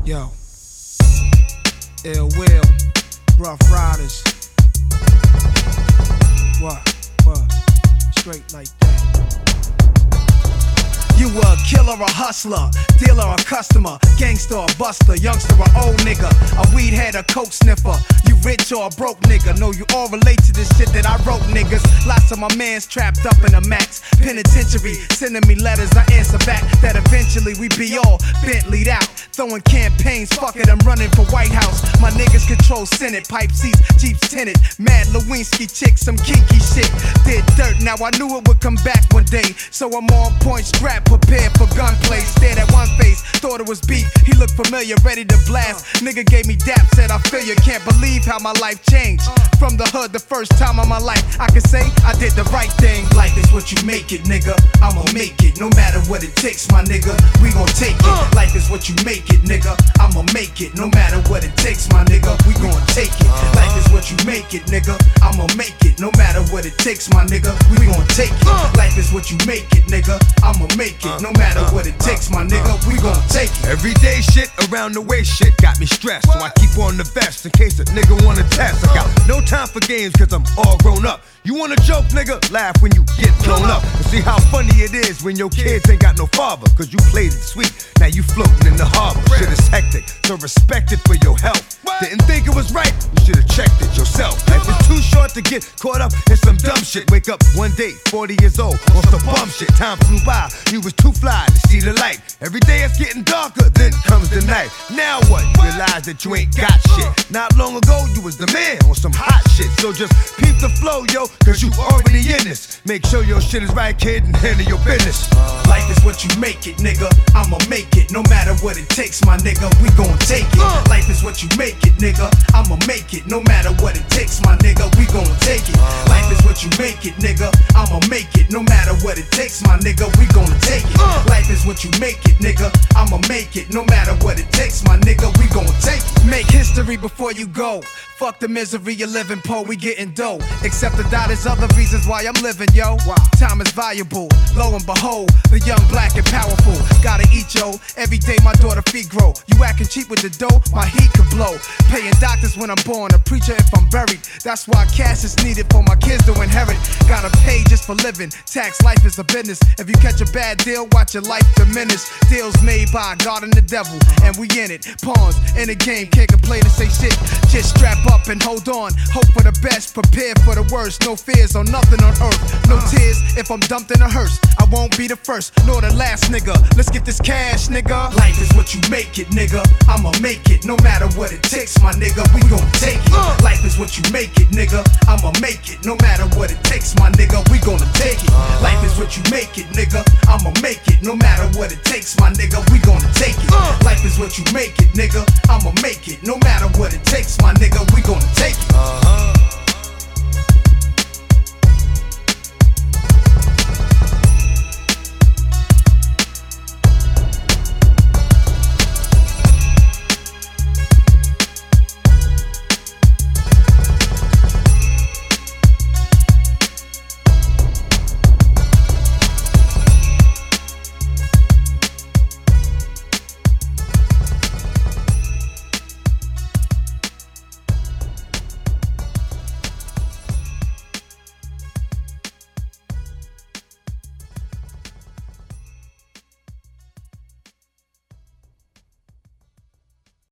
Yo, Ill Will, Rough Riders. What? Straight like that. You a killer, a hustler, dealer, a customer, gangster, a buster, youngster, a old nigga, a weed head, a coke sniffer. You rich or a broke nigga? No, you all relate to this shit that I wrote, niggas. Lots of my mans trapped up in a max penitentiary, sending me letters, I answer back. That eventually we be all Bentley'd out, throwing campaigns. Fuck it, I'm running for White House. My niggas control Senate, pipe seats, Jeeps tinted. Mad Lewinsky chicks, some kinky shit. Did dirt, now I knew it would come back one day, so I'm on point, strapped, prepared for gunplay. Stared at one face, thought it was beef. He looked familiar, ready to blast. Nigga gave me dap, said I feel you. Can't believe how my life changed. From the hood, the first time of my life, I can say I did the right thing. Life is what you make it, nigga. I'ma make it, no matter what it takes, my nigga. We gon' take it. Life is what you make it, nigga. I'ma make it, no matter what it takes, my nigga. We gon' take it. Life is what you make it, nigga. I'ma make it, no matter what it takes, my nigga. We gon' take it. Life is what you make it, nigga. I'ma make it, no matter what it takes, my nigga. We gon' take it. Everyday shit around the way shit got me stressed, so I keep on the vest in case a nigga wanna test. I got no time for games cause I'm all grown up. You wanna joke, nigga? Laugh when you get blown up. And see how funny it is when your kids ain't got no father, cause you played it sweet, now you floating in the harbor. Shit is hectic, so respect it for your health. Didn't think it was right, you should've checked it yourself. Life is too short to get caught up in some dumb shit. Wake up one day, 40 years old, on some bum shit. Time flew by, you was too fly to see the light. Every day it's getting darker, then comes the night. Now what? Realize that you ain't got shit. Not long ago, you was the man on some hot shit. So just peep the flow, yo, cause you already in this. Make sure your shit is right, kid, and handle your business. Life is what you make it, nigga. I'ma make it, no matter what it takes, my nigga. We gon' take it. Life is what you make it, nigga. I'ma make it, no matter what it takes, my nigga. We gon' take it. Life is what you make it, nigga. I'ma make it, no matter what it takes, my nigga. We gon' take it. Life is what you make it, nigga. I'ma make it, no matter what it takes, my nigga. We gon' take it. Make history before you go. Fuck the misery you're living, po. We getting dough. Except to die, there's other reasons why I'm living, yo. Time is valuable. Lo and behold, the young, black, and powerful. Gotta eat, yo. Every day my daughter feet grow. You acting cheap with the dough, my heat could blow. Paying doctors when I'm born, a preacher if I'm buried. That's why cash is needed for my kids to inherit. Gotta pay just for living. Tax life is a business. If you catch a bad deal, watch your life diminish. Deals made by God and the devil, and we in it. Pawns in the game, can't complain and say shit. Just strap up and hold on. Hope for the best, prepare for the worst. No fears or nothing on earth. No tears if I'm dumped in a hearse. I won't be the first, nor the last, nigga. Let's get this cash, nigga. Life is what you make it, nigga. I'ma make it, no matter what it takes, my nigga. We gon' take it. Life is what you make it, nigga. I'ma make it, no matter what it takes, my nigga. We gonna take it. Life is what you make it, nigga. I'ma make it, no matter what it takes, my nigga. We gonna take it. Life is what you make it, nigga. I'ma make it, no matter what it takes, my nigga. We gonna take it.